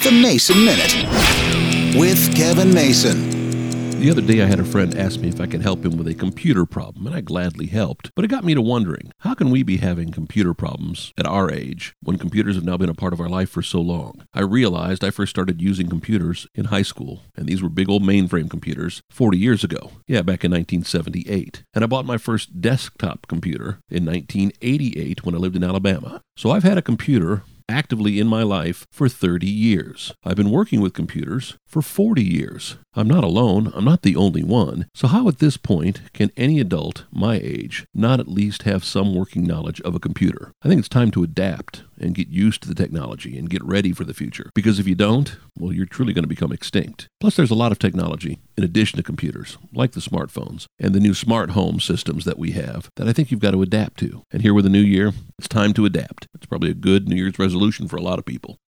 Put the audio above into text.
The Mason Minute with Kevin Mason. The other day I had a friend ask me if I could help him with a computer problem, and I gladly helped. But it got me to wondering, how can we be having computer problems at our age when computers have now been a part of our life for so long? I realized I first started using computers in high school, and these were big old mainframe computers 40 years ago. Yeah, back in 1978. And I bought my first desktop computer in 1988 when I lived in Alabama. So I've had a computer actively in my life for 30 years. I've been working with computers for 40 years. I'm not alone. I'm not the only one. So how at this point can any adult my age not at least have some working knowledge of a computer? I think it's time to adapt and get used to the technology and get ready for the future. Because if you don't, well, you're truly going to become extinct. Plus, there's a lot of technology in addition to computers, like the smartphones and the new smart home systems that we have that I think you've got to adapt to. And here with the new year, it's time to adapt. It's probably a good New Year's resolution for a lot of people.